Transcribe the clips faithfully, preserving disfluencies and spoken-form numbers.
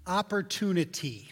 opportunity,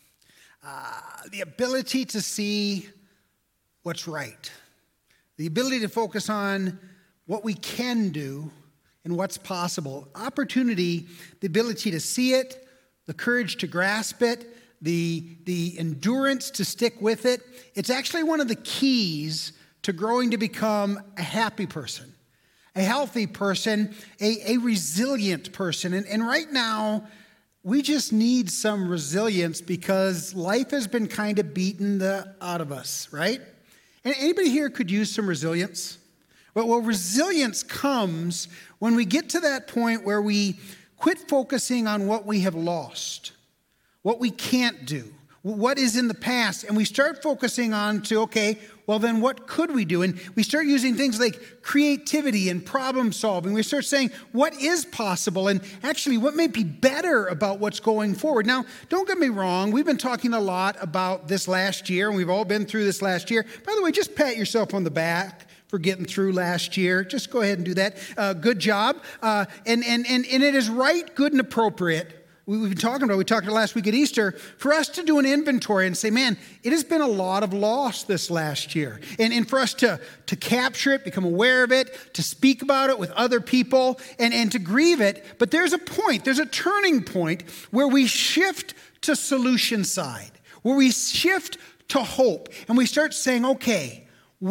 uh, the ability to see what's right, the ability to focus on what we can do and what's possible. Opportunity, the ability to see it, the courage to grasp it, the, the endurance to stick with it. It's actually one of the keys to growing to become a happy person, a healthy person, a, a resilient person. And, and right now, we just need some resilience because life has been kind of beaten the out of us, right? And anybody here could use some resilience? Well, well, resilience comes when we get to that point where we quit focusing on what we have lost, what we can't do, what is in the past, and we start focusing on to, okay, well then what could we do? And we start using things like creativity and problem solving. We start saying what is possible and actually what may be better about what's going forward. Now, don't get me wrong, we've been talking a lot about this last year, and we've all been through this last year. By the way, just pat yourself on the back for getting through last year. Just go ahead and do that. Uh, good job. Uh, and, and, and, and it is right, good, and appropriate. We've been talking about, we talked about last week at Easter, for us to do an inventory and say, man, it has been a lot of loss this last year. And, and for us to, to capture it, become aware of it, to speak about it with other people, and, and to grieve it. But there's a point, there's a turning point where we shift to solution side, where we shift to hope. And we start saying, okay,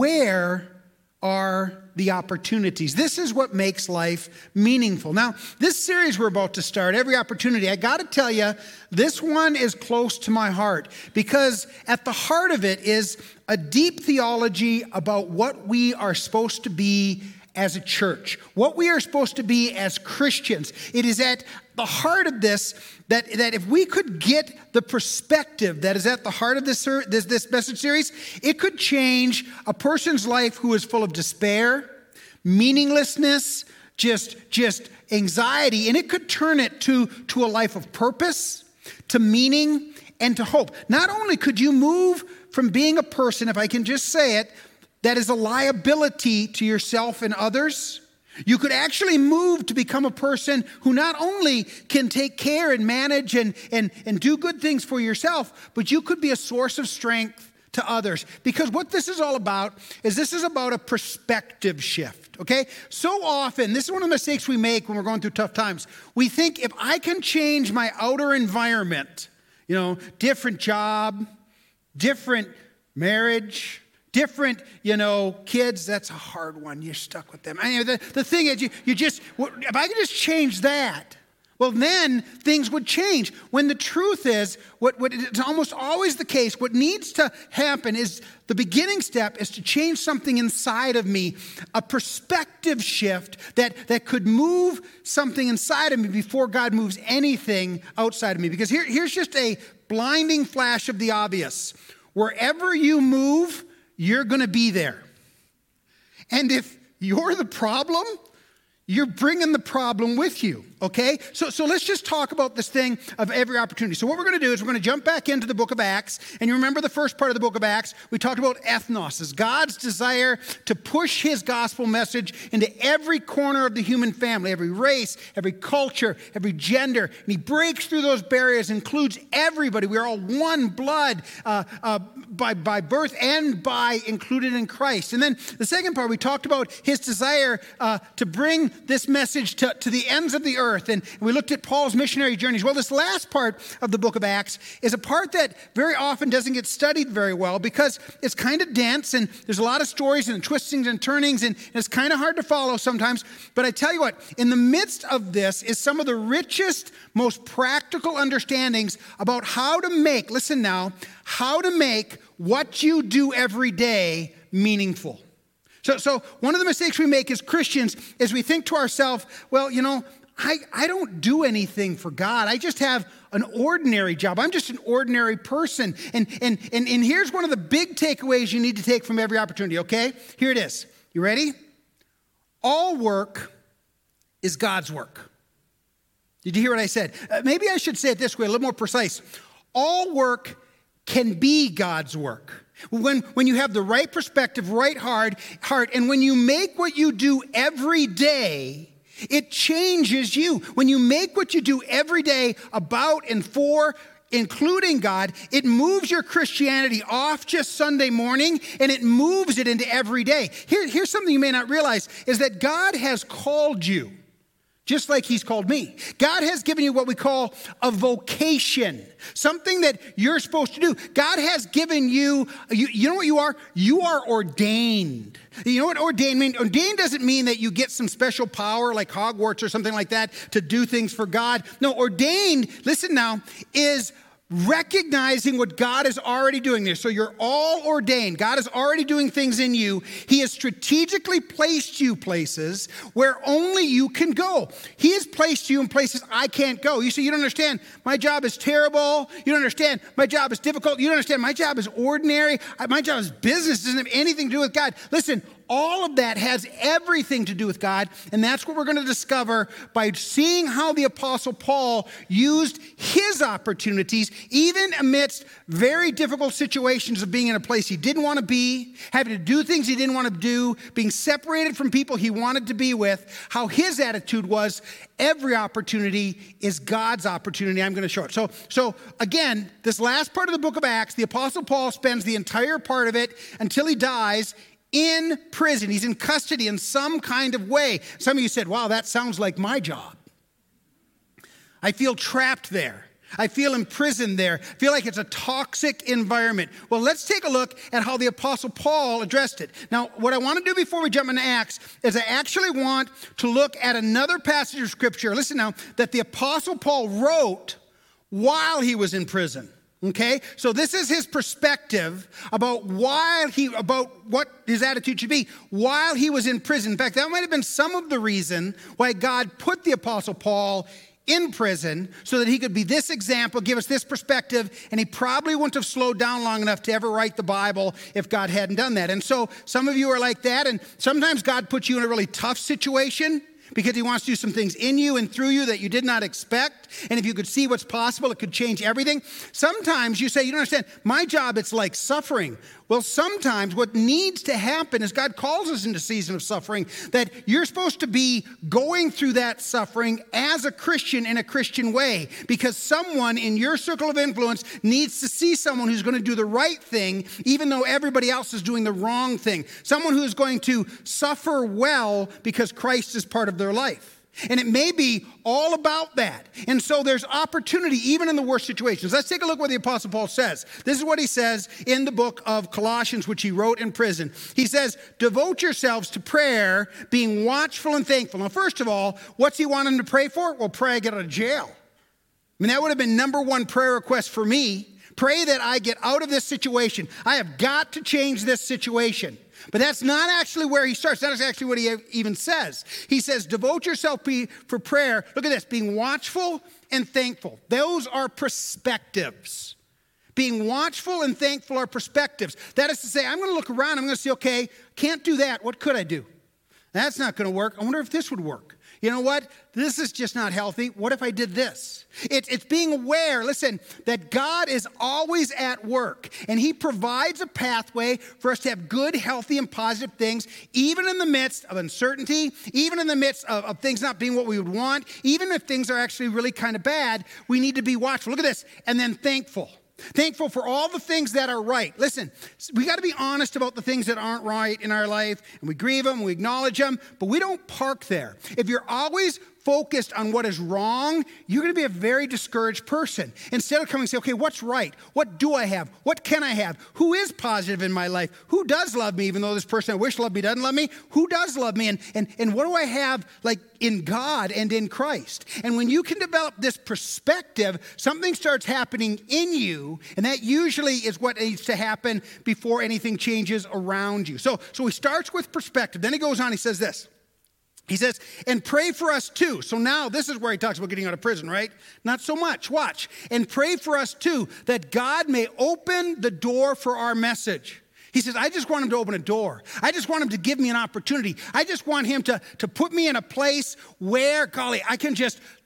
where are the opportunities? This is what makes life meaningful. Now, this series we're about to start, Every Opportunity, I got to tell you, this one is close to my heart because at the heart of it is a deep theology about what we are supposed to be as a church, what we are supposed to be as Christians. It is at the heart of this that, that if we could get the perspective that is at the heart of this, this, this message series, it could change a person's life who is full of despair, meaninglessness, just, just anxiety, and it could turn it to, to a life of purpose, to meaning, and to hope. Not only could you move from being a person, if I can just say it, that is a liability to yourself and others, you could actually move to become a person who not only can take care and manage and, and, and do good things for yourself, but you could be a source of strength to others. Because what this is all about is this is about a perspective shift, okay? So often, this is one of the mistakes we make when we're going through tough times. We think if I can change my outer environment, you know, different job, different marriage, different, you know, kids, that's a hard one. You're stuck with them. I mean, the, the thing is, you, you just, if I could just change that, well, then things would change. When the truth is, what, what it's almost always the case, what needs to happen is the beginning step is to change something inside of me, a perspective shift that, that could move something inside of me before God moves anything outside of me. Because here, here's just a blinding flash of the obvious. Wherever you move, you're going to be there. And if you're the problem, you're bringing the problem with you, okay? So, so let's just talk about this thing of every opportunity. So what we're going to do is we're going to jump back into the book of Acts. And you remember the first part of the book of Acts? We talked about ethnos, as God's desire to push his gospel message into every corner of the human family, every race, every culture, every gender. And he breaks through those barriers, includes everybody. We are all one blood uh, uh, by, by birth and by included in Christ. And then the second part, we talked about his desire uh, to bring this message to, to the ends of the earth. And we looked at Paul's missionary journeys. Well, this last part of the book of Acts is a part that very often doesn't get studied very well because it's kind of dense and there's a lot of stories and twistings and turnings and it's kind of hard to follow sometimes. But I tell you what, in the midst of this is some of the richest, most practical understandings about how to make, listen now, how to make what you do every day meaningful. So, so one of the mistakes we make as Christians is we think to ourselves, well, you know, I, I don't do anything for God. I just have an ordinary job. I'm just an ordinary person. And, and, and, and here's one of the big takeaways you need to take from every opportunity, okay? Here it is. You ready? All work is God's work. Did you hear what I said? Uh, maybe I should say it this way, a little more precise. All work can be God's work. When, when you have the right perspective, right heart, heart, and when you make what you do every day It changes you. When you make what you do every day about and for, including God, it moves your Christianity off just Sunday morning and it moves it into every day. Here, here's something you may not realize is that God has called you. Just like he's called me. God has given you what we call a vocation, something that you're supposed to do. God has given you, you, you know what you are? You are ordained. You know what ordained means? Ordained doesn't mean that you get some special power like Hogwarts or something like that to do things for God. No, ordained, listen now, is recognizing what God is already doing there. So you're all ordained. God is already doing things in you. He has strategically placed you places where only you can go. He has placed you in places I can't go. You say, you don't understand. My job is terrible. You don't understand. My job is difficult. You don't understand. My job is ordinary. My job is business. It doesn't have anything to do with God. Listen, all of that has everything to do with God, and that's what we're going to discover by seeing how the Apostle Paul used his opportunities, even amidst very difficult situations of being in a place he didn't want to be, having to do things he didn't want to do, being separated from people he wanted to be with, how his attitude was, every opportunity is God's opportunity. I'm going to show it. So, so again, this last part of the book of Acts, the Apostle Paul spends the entire part of it until he dies in prison. He's in custody in some kind of way. Some of you said, wow, that sounds like my job. I feel trapped there. I feel imprisoned there. I feel like it's a toxic environment. Well, let's take a look at how the Apostle Paul addressed it. Now, what I want to do before we jump into Acts is I actually want to look at another passage of Scripture, listen now, that the Apostle Paul wrote while he was in prison. Okay, so this is his perspective about while he, about what his attitude should be while he was in prison. In fact, that might have been some of the reason why God put the Apostle Paul in prison so that he could be this example, give us this perspective, and he probably wouldn't have slowed down long enough to ever write the Bible if God hadn't done that. And so some of you are like that, and sometimes God puts you in a really tough situation because he wants to do some things in you and through you that you did not expect. And if you could see what's possible, it could change everything. Sometimes you say, you don't understand, my job, it's like suffering. Well, sometimes what needs to happen is God calls us into a season of suffering, that you're supposed to be going through that suffering as a Christian in a Christian way, because someone in your circle of influence needs to see someone who's going to do the right thing, even though everybody else is doing the wrong thing. Someone who is going to suffer well because Christ is part of their life. And it may be all about that. And so there's opportunity even in the worst situations. Let's take a look what the Apostle Paul says. This is what he says in the book of Colossians, which he wrote in prison. He says, devote yourselves to prayer, being watchful and thankful. Now, first of all, what's he want him to pray for? Well, pray I get out of jail. I mean, that would have been number one prayer request for me. Pray that I get out of this situation. I have got to change this situation. But that's not actually where he starts. That is actually what he even says. He says, devote yourself for prayer. Look at this, being watchful and thankful. Those are perspectives. Being watchful and thankful are perspectives. That is to say, I'm going to look around. I'm going to say, okay, can't do that. What could I do? That's not going to work. I wonder if this would work. You know what? This is just not healthy. What if I did this? It, it's being aware, listen, that God is always at work, and he provides a pathway for us to have good, healthy, and positive things, even in the midst of uncertainty, even in the midst of, of things not being what we would want, even if things are actually really kind of bad, we need to be watchful. Look at this. And then thankful. Thankful for all the things that are right. Listen, we got to be honest about the things that aren't right in our life, and we grieve them, we acknowledge them, but we don't park there. If you're always focused on what is wrong, you're going to be a very discouraged person. Instead of coming and say, okay, what's right? What do I have? What can I have? Who is positive in my life? Who does love me, even though this person I wish loved me doesn't love me? Who does love me? And, and, and what do I have like in God and in Christ? And when you can develop this perspective, something starts happening in you, and that usually is what needs to happen before anything changes around you. So, so he starts with perspective. Then he goes on, he says this. He says, and pray for us too. So now this is where he talks about getting out of prison, right? Not so much. Watch. And pray for us too, that God may open the door for our message. He says, I just want him to open a door. I just want him to give me an opportunity. I just want him to, to put me in a place where, golly, I can just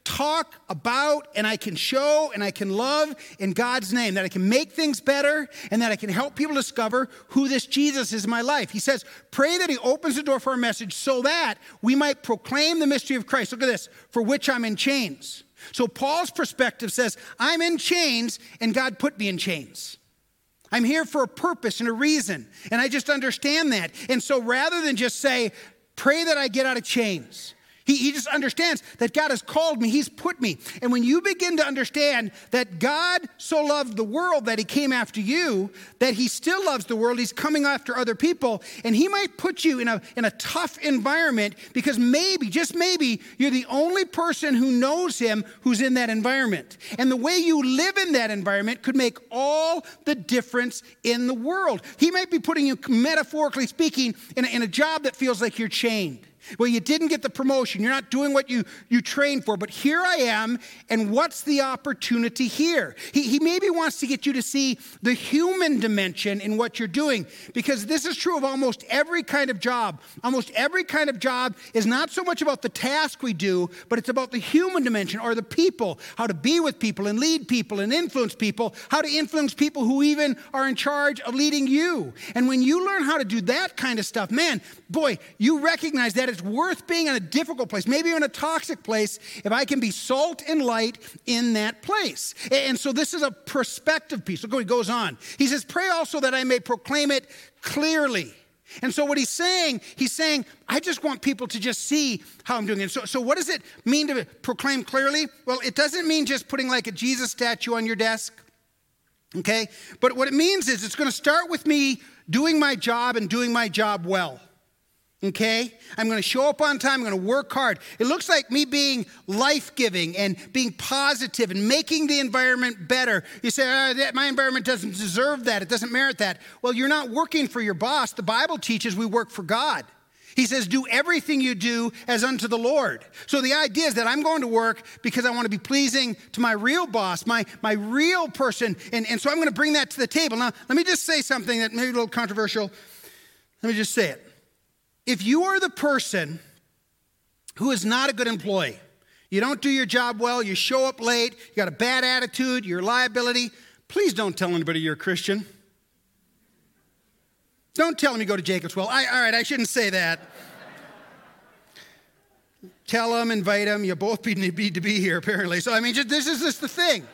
talk about and I can show and I can love in God's name, that I can make things better and that I can help people discover who this Jesus is in my life. He says, pray that he opens the door for our message so that we might proclaim the mystery of Christ. Look at this, for which I'm in chains. So Paul's perspective says, I'm in chains and God put me in chains. I'm here for a purpose and a reason, and I just understand that. And so rather than just say, pray that I get out of chains, He, he just understands that God has called me. He's put me. And when you begin to understand that God so loved the world that he came after you, that he still loves the world, he's coming after other people, and he might put you in a, in a tough environment because maybe, just maybe, you're the only person who knows him who's in that environment. And the way you live in that environment could make all the difference in the world. He might be putting you, metaphorically speaking, in a, in a job that feels like you're chained. Well, you didn't get the promotion. You're not doing what you, you trained for. But here I am, and what's the opportunity here? He, he maybe wants to get you to see the human dimension in what you're doing, because this is true of almost every kind of job. Almost every kind of job is not so much about the task we do, but it's about the human dimension, or the people, how to be with people and lead people and influence people, how to influence people who even are in charge of leading you. And when you learn how to do that kind of stuff, man, boy, you recognize that it's worth being in a difficult place, maybe in a toxic place, if I can be salt and light in that place. And so this is a perspective piece. Look what he goes on. He says, pray also that I may proclaim it clearly. And so what he's saying, he's saying, I just want people to just see how I'm doing it. So, so what does it mean to proclaim clearly? Well, it doesn't mean just putting like a Jesus statue on your desk. Okay? But what it means is it's going to start with me doing my job and doing my job well. Okay? I'm going to show up on time. I'm going to work hard. It looks like me being life-giving and being positive and making the environment better. You say, oh, that, my environment doesn't deserve that. It doesn't merit that. Well, you're not working for your boss. The Bible teaches we work for God. He says, do everything you do as unto the Lord. So the idea is that I'm going to work because I want to be pleasing to my real boss, my, my real person. And, and so I'm going to bring that to the table. Now, let me just say something that may be a little controversial. Let me just say it. If you are the person who is not a good employee, you don't do your job well, you show up late, you got a bad attitude, you're a liability, please don't tell anybody you're a Christian. Don't tell them you go to Jacob's Well. I, all right, I shouldn't say that. Tell them, invite them, you both need to be here apparently. So, I mean, just, this is just the thing.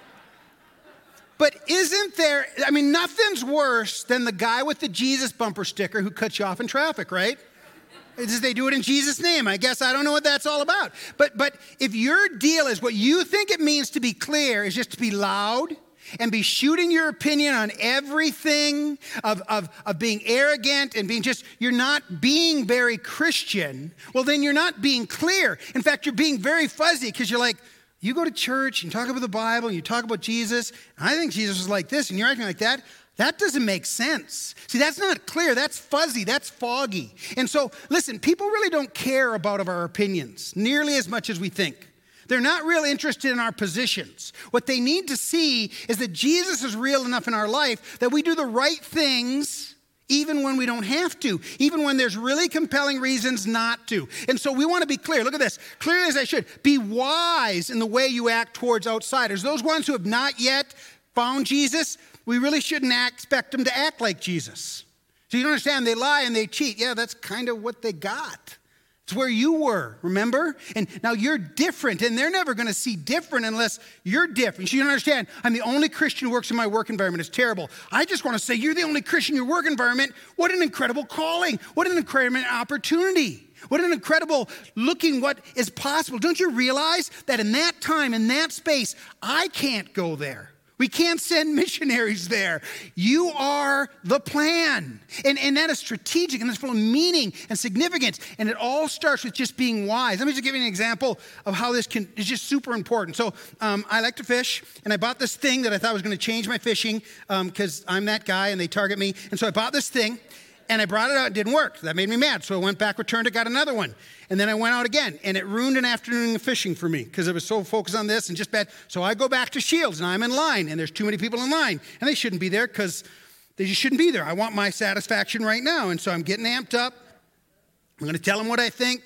But isn't there, I mean, nothing's worse than the guy with the Jesus bumper sticker who cuts you off in traffic, right? They do it in Jesus' name. I guess I don't know what that's all about. But but if your deal is what you think it means to be clear is just to be loud and be shooting your opinion on everything, of, of, of being arrogant and being just, you're not being very Christian, well, then you're not being clear. In fact, you're being very fuzzy because you're like, you go to church and talk about the Bible and you talk about Jesus, and I think Jesus was like this and you're acting like that. That doesn't make sense. See, that's not clear. That's fuzzy. That's foggy. And so, listen, people really don't care about our opinions nearly as much as we think. They're not really interested in our positions. What they need to see is that Jesus is real enough in our life that we do the right things even when we don't have to, even when there's really compelling reasons not to. And so we want to be clear. Look at this. Clear as I should. Be wise in the way you act towards outsiders. Those ones who have not yet found Jesus, we really shouldn't act, expect them to act like Jesus. So you don't understand, they lie and they cheat. Yeah, that's kind of what they got. It's where you were, remember? And now you're different, and they're never going to see different unless you're different. So you don't understand, I'm the only Christian who works in my work environment. It's terrible. I just want to say, you're the only Christian in your work environment. What an incredible calling. What an incredible opportunity. What an incredible looking what is possible. Don't you realize that in that time, in that space, I can't go there. We can't send missionaries there. You are the plan. And, and that is strategic, and it's full of meaning and significance. And it all starts with just being wise. Let me just give you an example of how this can, is just super important. So um, I like to fish, and I bought this thing that I thought was going to change my fishing because um, I'm that guy, and they target me. And so I bought this thing, and I brought it out. It didn't work. That made me mad. So I went back, returned it, got another one. And then I went out again, and it ruined an afternoon of fishing for me because I was so focused on this and just bad. So I go back to Shields, and I'm in line, and there's too many people in line. And they shouldn't be there because they just shouldn't be there. I want my satisfaction right now. And so I'm getting amped up. I'm going to tell them what I think.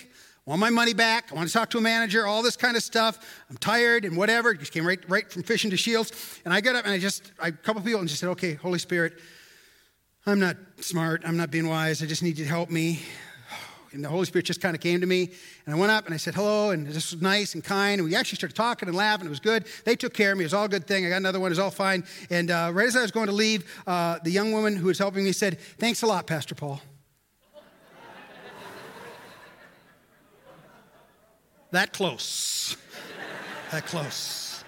I want my money back. I want to talk to a manager, all this kind of stuff. I'm tired and whatever. Just came right, right from fishing to Shields. And I got up and I just, I, a couple people and just said, okay, Holy Spirit, I'm not smart. I'm not being wise. I just need you to help me. And the Holy Spirit just kind of came to me. And I went up and I said, hello. And this was nice and kind. And we actually started talking and laughing. It was good. They took care of me. It was all a good thing. I got another one. It was all fine. And uh, right as I was going to leave, uh, the young woman who was helping me said, thanks a lot, Pastor Paul. That close. That close.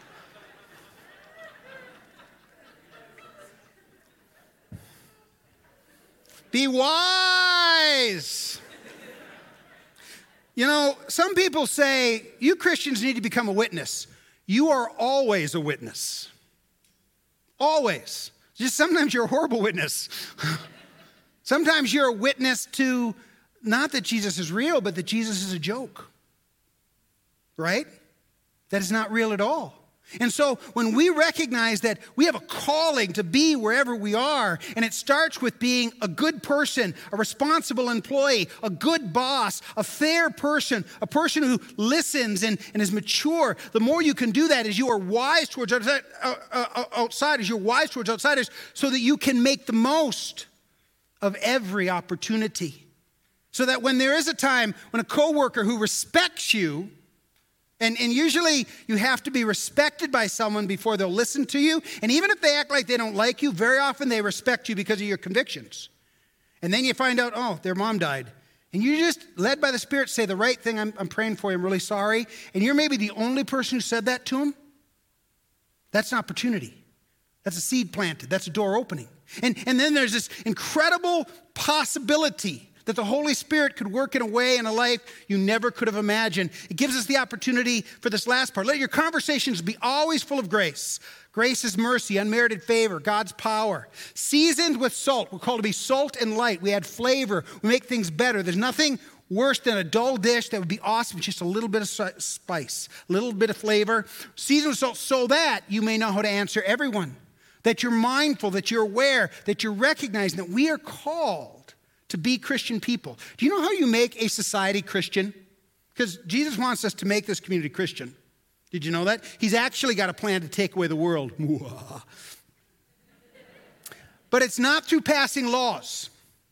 Be wise. You know, some people say, you Christians need to become a witness. You are always a witness. Always. Just sometimes you're a horrible witness. Sometimes you're a witness to, not that Jesus is real, but that Jesus is a joke. Right? That is not real at all. And so when we recognize that we have a calling to be wherever we are, and it starts with being a good person, a responsible employee, a good boss, a fair person, a person who listens and, and is mature, the more you can do that as you are wise towards outside, uh, uh, outsiders, you're wise towards outsiders so that you can make the most of every opportunity. So that when there is a time when a coworker who respects you, And, and usually you have to be respected by someone before they'll listen to you. And even if they act like they don't like you, very often they respect you because of your convictions. And then you find out, oh, their mom died. And you just, led by the Spirit, say the right thing, I'm, I'm praying for you, I'm really sorry. And you're maybe the only person who said that to him. That's an opportunity. That's a seed planted. That's a door opening. And, and then there's this incredible possibility that the Holy Spirit could work in a way in a life you never could have imagined. It gives us the opportunity for this last part. Let your conversations be always full of grace. Grace is mercy, unmerited favor, God's power. Seasoned with salt. We're called to be salt and light. We add flavor. We make things better. There's nothing worse than a dull dish that would be awesome with just a little bit of spice, a little bit of flavor. Seasoned with salt so that you may know how to answer everyone. That you're mindful, that you're aware, that you're recognizing that we are called to be Christian people. Do you know how you make a society Christian? Because Jesus wants us to make this community Christian. Did you know that? He's actually got a plan to take away the world. But it's not through passing laws.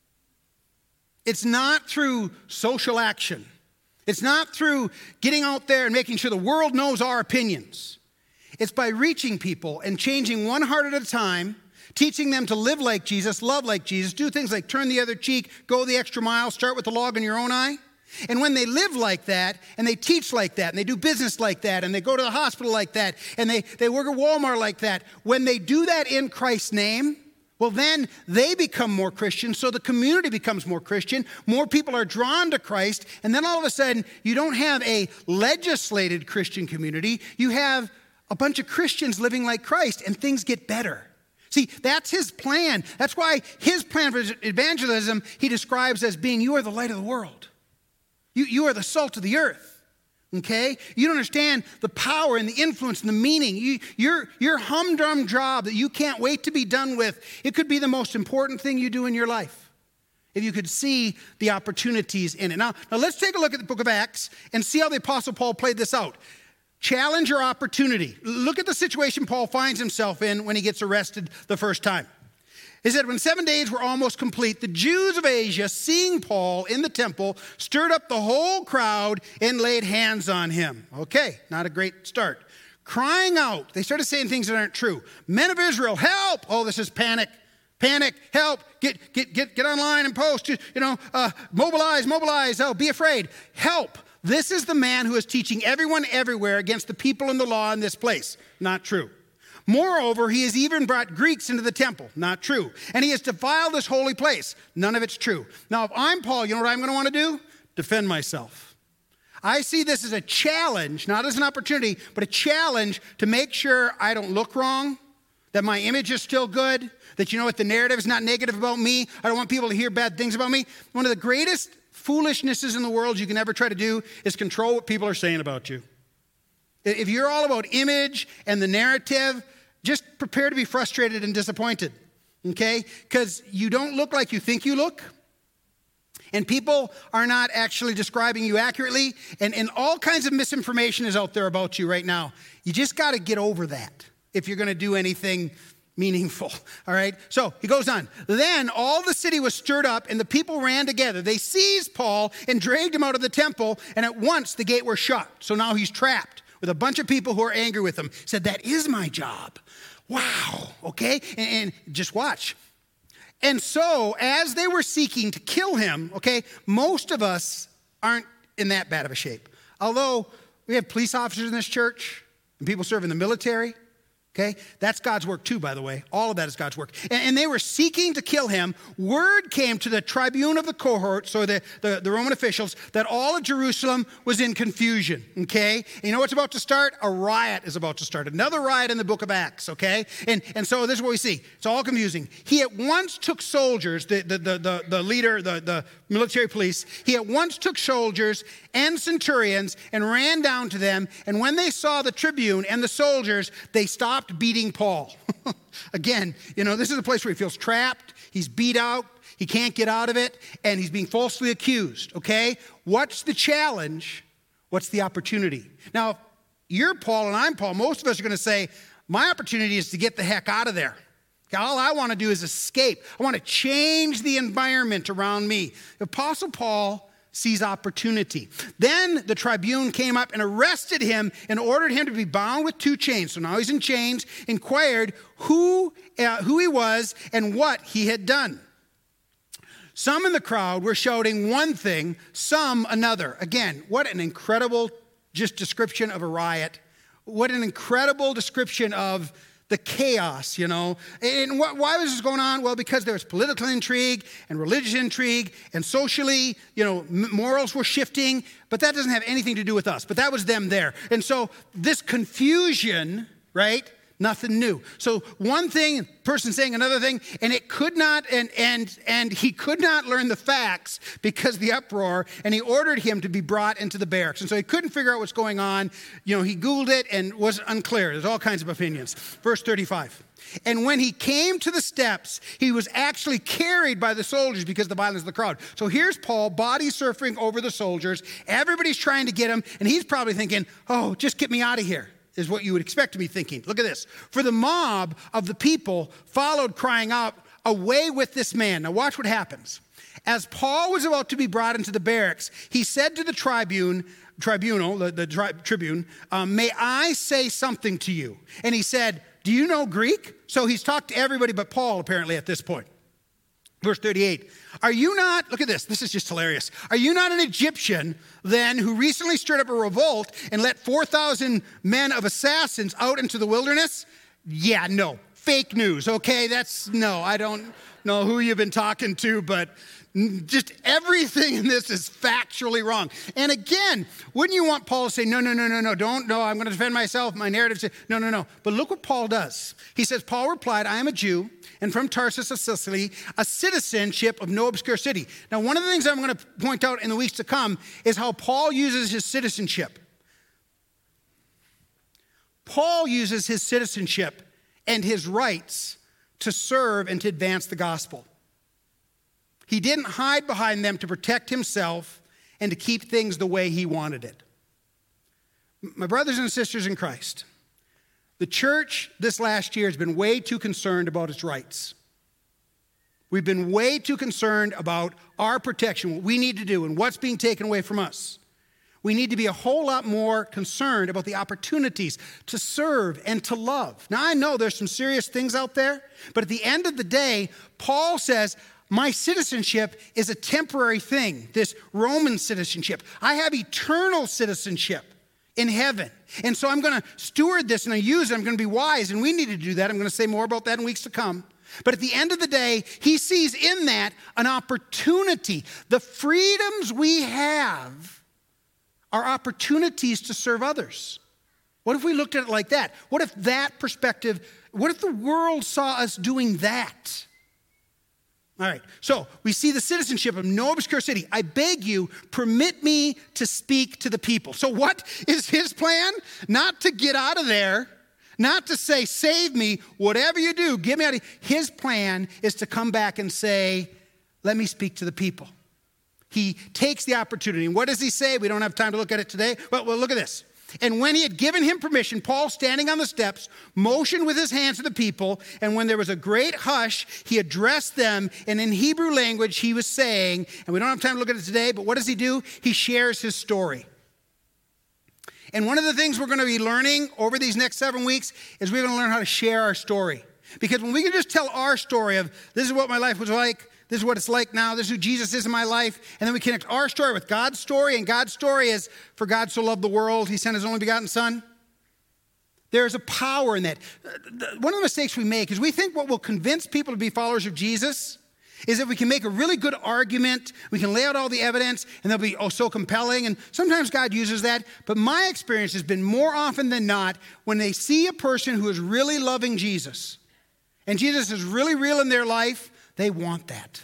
It's not through social action. It's not through getting out there and making sure the world knows our opinions. It's by reaching people and changing one heart at a time, teaching them to live like Jesus, love like Jesus, do things like turn the other cheek, go the extra mile, start with the log in your own eye. And when they live like that, and they teach like that, and they do business like that, and they go to the hospital like that, and they, they work at Walmart like that, when they do that in Christ's name, well, then they become more Christian, so the community becomes more Christian, more people are drawn to Christ, and then all of a sudden, you don't have a legislated Christian community, you have a bunch of Christians living like Christ, and things get better. See, that's his plan. That's why his plan for evangelism he describes as being, you are the light of the world. You, you are the salt of the earth, okay? You don't understand the power and the influence and the meaning. You, your, your humdrum job that you can't wait to be done with, it could be the most important thing you do in your life if you could see the opportunities in it. Now, now let's take a look at the book of Acts and see how the Apostle Paul played this out. Challenge your opportunity. Look at the situation Paul finds himself in when he gets arrested the first time. He said, when seven days were almost complete, the Jews of Asia, seeing Paul in the temple, stirred up the whole crowd and laid hands on him. Okay, not a great start. Crying out, they started saying things that aren't true. Men of Israel, help! Oh, this is panic. Panic, help, get get get get online and post, you know, uh, mobilize, mobilize, oh, be afraid. Help. This is the man who is teaching everyone everywhere against the people and the law in this place. Not true. Moreover, he has even brought Greeks into the temple. Not true. And he has defiled this holy place. None of it's true. Now, if I'm Paul, you know what I'm going to want to do? Defend myself. I see this as a challenge, not as an opportunity, but a challenge to make sure I don't look wrong, that my image is still good, that you know what, the narrative is not negative about me. I don't want people to hear bad things about me. One of the greatest foolishnesses in the world you can ever try to do is control what people are saying about you. If you're all about image and the narrative, just prepare to be frustrated and disappointed, okay? Because you don't look like you think you look, and people are not actually describing you accurately, and, and all kinds of misinformation is out there about you right now. You just got to get over that if you're going to do anything meaningful, all right? So he goes on. Then all the city was stirred up, and the people ran together. They seized Paul and dragged him out of the temple, and at once the gate was shut. So now he's trapped with a bunch of people who are angry with him. He said, that is my job. Wow, okay? And, and just watch. And so as they were seeking to kill him, okay, most of us aren't in that bad of a shape. Although we have police officers in this church and people serve in the military, okay? That's God's work too, by the way. All of that is God's work. And, and they were seeking to kill him. Word came to the tribune of the cohort, so the, the, the Roman officials, that all of Jerusalem was in confusion, okay? And you know what's about to start? A riot is about to start. Another riot in the book of Acts, okay? And, and so this is what we see. It's all confusing. He at once took soldiers, the, the, the, the, the leader, the, the military police, he at once took soldiers and centurions and ran down to them. And when they saw the tribune and the soldiers, they stopped beating Paul. Again, you know, this is a place where he feels trapped. He's beat out. He can't get out of it. And he's being falsely accused, okay? What's the challenge? What's the opportunity? Now, if you're Paul and I'm Paul, most of us are going to say, my opportunity is to get the heck out of there. All I want to do is escape. I want to change the environment around me. The Apostle Paul sees opportunity. Then the tribune came up and arrested him and ordered him to be bound with two chains. So now he's in chains, inquired who, uh, who he was and what he had done. Some in the crowd were shouting one thing, some another. Again, what an incredible just description of a riot. What an incredible description of the chaos, you know. And wh- why was this going on? Well, because there was political intrigue and religious intrigue and socially, you know, m- morals were shifting, but that doesn't have anything to do with us. But that was them there. And so this confusion, right? Nothing new. So one thing, person saying another thing, and it could not, and and and he could not learn the facts because of the uproar, and he ordered him to be brought into the barracks. And so he couldn't figure out what's going on. You know, he Googled it and was unclear. There's all kinds of opinions. Verse thirty-five. And when he came to the steps, he was actually carried by the soldiers because of the violence of the crowd. So here's Paul, body surfing over the soldiers. Everybody's trying to get him, and he's probably thinking, oh, just get me out of here. Is what you would expect to be thinking. Look at this. For the mob of the people followed, crying out, away with this man. Now watch what happens. As Paul was about to be brought into the barracks, he said to the tribune, tribunal, the, the tri- tribune, um, may I say something to you? And he said, do you know Greek? So he's talked to everybody but Paul apparently at this point. Verse thirty-eight, are you not, look at this, this is just hilarious. Are you not an Egyptian then who recently stirred up a revolt and let four thousand men of assassins out into the wilderness? Yeah, no, fake news, okay? That's, no, I don't know who you've been talking to, but just everything in this is factually wrong. And again, wouldn't you want Paul to say, no, no, no, no, no, don't, no, I'm going to defend myself, my narrative says, no, no, no. But look what Paul does. He says, Paul replied, I am a Jew, and from Tarsus of Sicily, a citizenship of no obscure city. Now, one of the things I'm going to point out in the weeks to come is how Paul uses his citizenship. Paul uses his citizenship and his rights to serve and to advance the gospel. He didn't hide behind them to protect himself and to keep things the way he wanted it. My brothers and sisters in Christ, the church this last year has been way too concerned about its rights. We've been way too concerned about our protection, what we need to do, and what's being taken away from us. We need to be a whole lot more concerned about the opportunities to serve and to love. Now, I know there's some serious things out there, but at the end of the day, Paul says, my citizenship is a temporary thing, this Roman citizenship. I have eternal citizenship in heaven. And so I'm going to steward this and I use it. I'm going to be wise, and we need to do that. I'm going to say more about that in weeks to come. But at the end of the day, he sees in that an opportunity. The freedoms we have are opportunities to serve others. What if we looked at it like that? What if that perspective, what if the world saw us doing that? All right, so we see the citizenship of no obscure city. I beg you, permit me to speak to the people. So what is his plan? Not to get out of there, not to say, save me, whatever you do, get me out of here. His plan is to come back and say, let me speak to the people. he takes the opportunity. And what does he say? We don't have time to look at it today, but well, look at this. And when he had given him permission, Paul, standing on the steps, motioned with his hands to the people, and when there was a great hush, he addressed them, and in Hebrew language he was saying, and we don't have time to look at it today, but what does he do? He shares his story. And one of the things we're going to be learning over these next seven weeks is we're going to learn how to share our story. Because when we can just tell our story of, this is what my life was like, this is what it's like now, this is who Jesus is in my life, and then we connect our story with God's story, and God's story is, for God so loved the world, he sent his only begotten son. There's a power in that. One of the mistakes we make is we think what will convince people to be followers of Jesus is if we can make a really good argument, we can lay out all the evidence, and they'll be oh so compelling, and sometimes God uses that, but my experience has been more often than not, when they see a person who is really loving Jesus, and Jesus is really real in their life, they want that.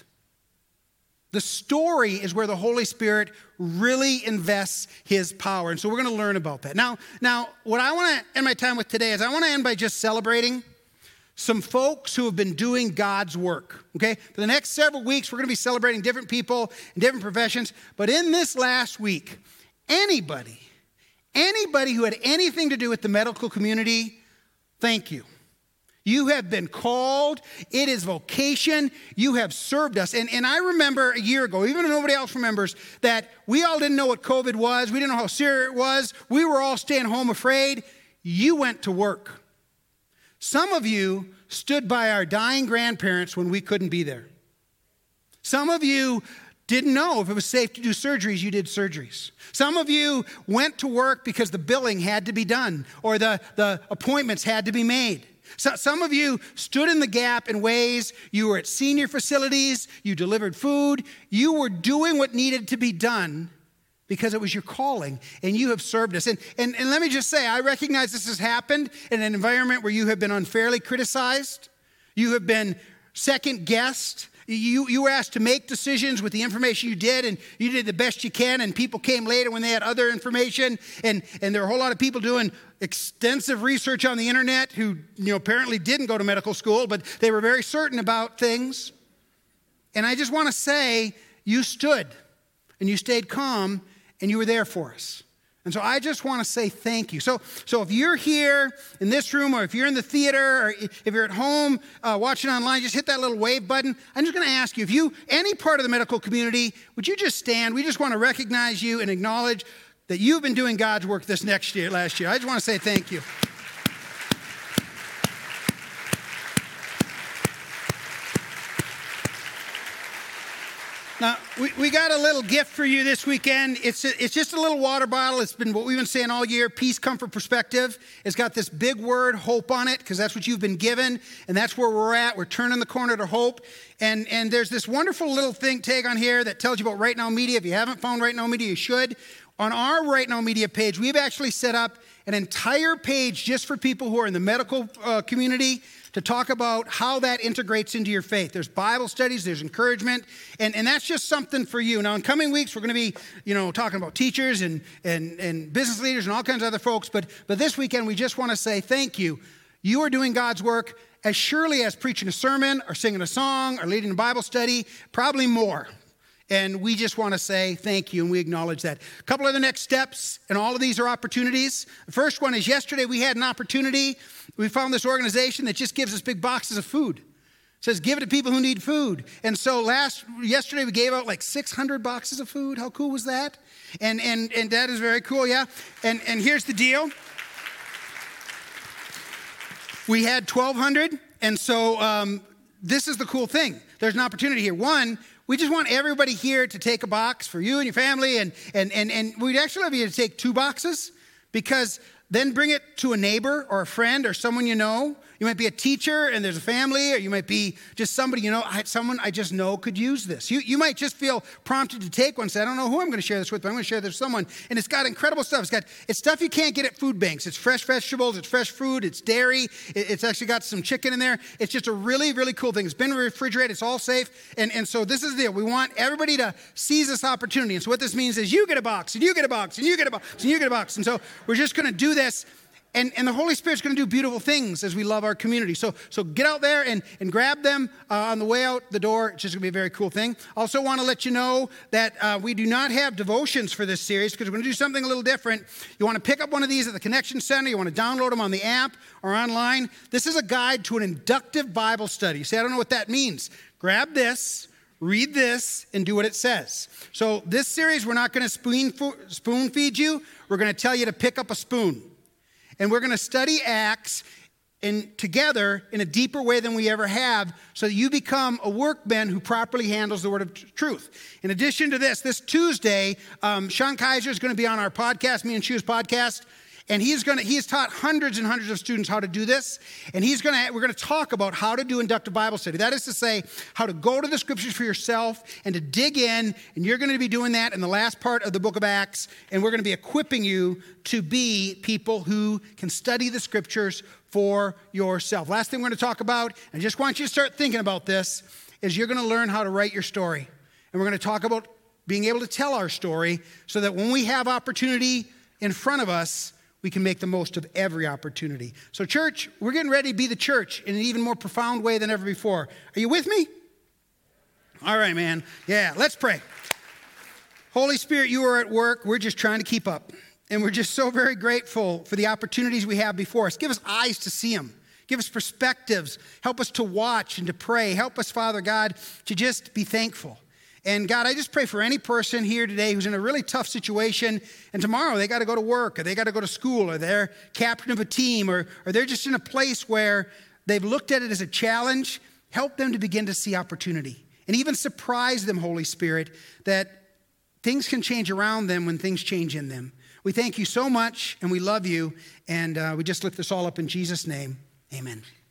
The story is where the Holy Spirit really invests his power. And so we're going to learn about that. Now, now what I want to end my time with today is I want to end by just celebrating some folks who have been doing God's work. Okay? For the next several weeks, we're going to be celebrating different people and different professions. But in this last week, anybody, anybody who had anything to do with the medical community, thank you. You have been called. It is vocation. You have served us. And, and I remember a year ago, even if nobody else remembers, that we all didn't know what COVID was. We didn't know how serious it was. We were all staying home afraid. You went to work. Some of you stood by our dying grandparents when we couldn't be there. Some of you didn't know if it was safe to do surgeries, you did surgeries. Some of you went to work because the billing had to be done or the, the appointments had to be made. So some of you stood in the gap in ways. You were at senior facilities, you delivered food, you were doing what needed to be done because it was your calling, and you have served us. And, and, and let me just say, I recognize this has happened in an environment where you have been unfairly criticized, you have been second-guessed, You, you were asked to make decisions with the information you did, and you did the best you can, and people came later when they had other information, and, and there were a whole lot of people doing extensive research on the internet who you know apparently didn't go to medical school, but they were very certain about things. And I just want to say, you stood, and you stayed calm, and you were there for us. And so I just want to say thank you. So, so if you're here in this room, or if you're in the theater, or if you're at home uh, watching online, just hit that little wave button. I'm just going to ask you, if you, any part of the medical community, would you just stand? We just want to recognize you and acknowledge that you've been doing God's work this next year, last year. I just want to say thank you. Now, we, we got a little gift for you this weekend. It's a, it's just a little water bottle. It's been what we've been saying all year, peace, comfort, perspective. It's got this big word, hope, on it, because that's what you've been given, and that's where we're at. We're turning the corner to hope. And, and there's this wonderful little thing tag on here that tells you about Right Now Media. If you haven't found Right Now Media, you should. On our Right Now Media page, we've actually set up an entire page just for people who are in the medical uh, community to talk about how that integrates into your faith. There's Bible studies, there's encouragement, and, and that's just something for you. Now, in coming weeks, we're going to be, you know, talking about teachers and, and, and business leaders and all kinds of other folks, but, but this weekend, we just want to say thank you. You are doing God's work as surely as preaching a sermon or singing a song or leading a Bible study, probably more. And we just want to say thank you, and we acknowledge that. A couple of the next steps, and all of these are opportunities. The first one is yesterday we had an opportunity. We found this organization that just gives us big boxes of food. It says, give it to people who need food. And so last, yesterday we gave out like six hundred boxes of food. How cool was that? And and and that is very cool, yeah. And and here's the deal. We had twelve hundred, and so um, this is the cool thing. There's an opportunity here. One, we just want everybody here to take a box for you and your family, and and and, and we'd actually love you to take two boxes, because then bring it to a neighbor or a friend or someone you know. You might be a teacher and there's a family, or you might be just somebody you know, I, someone I just know could use this. You, you might just feel prompted to take one and say, I don't know who I'm going to share this with, but I'm going to share this with someone. And it's got incredible stuff. It's got it's stuff you can't get at food banks. It's fresh vegetables, it's fresh fruit, it's dairy. It, it's actually got some chicken in there. It's just a really, really cool thing. It's been refrigerated. It's all safe. And, and so this is the deal. We want everybody to seize this opportunity. And so what this means is you get a box, and you get a box, and you get a box, and you get a box. And so we're just going to do this. And, and the Holy Spirit's going to do beautiful things as we love our community. So, so get out there and, and grab them uh, on the way out the door. It's just going to be a very cool thing. Also want to let you know that uh, we do not have devotions for this series because we're going to do something a little different. You want to pick up one of these at the Connection Center. You want to download them on the app or online. This is a guide to an inductive Bible study. You say, I don't know what that means. Grab this. Read this and do what it says. So this series, we're not going to spoon, spoon feed you. We're going to tell you to pick up a spoon. And we're going to study Acts in, together in a deeper way than we ever have so that you become a workman who properly handles the word of t- truth. In addition to this, this Tuesday, um, Sean Kaiser is going to be on our podcast, Me and Shu's podcast. And he's going to, he has taught hundreds and hundreds of students how to do this. And he's going to, we're going to talk about how to do inductive Bible study. That is to say, how to go to the scriptures for yourself and to dig in. And you're going to be doing that in the last part of the book of Acts. And we're going to be equipping you to be people who can study the scriptures for yourself. Last thing we're going to talk about, and I just want you to start thinking about this, is you're going to learn how to write your story. And we're going to talk about being able to tell our story so that when we have opportunity in front of us, we can make the most of every opportunity. So church, we're getting ready to be the church in an even more profound way than ever before. Are you with me? All right, man. Yeah, let's pray. Holy Spirit, you are at work. We're just trying to keep up. And we're just so very grateful for the opportunities we have before us. Give us eyes to see them. Give us perspectives. Help us to watch and to pray. Help us, Father God, to just be thankful. And God, I just pray for any person here today who's in a really tough situation, and tomorrow they got to go to work, or they got to go to school, or they're captain of a team, or, or they're just in a place where they've looked at it as a challenge. Help them to begin to see opportunity. And even surprise them, Holy Spirit, that things can change around them when things change in them. We thank you so much, and we love you, and uh, we just lift this all up in Jesus' name. Amen.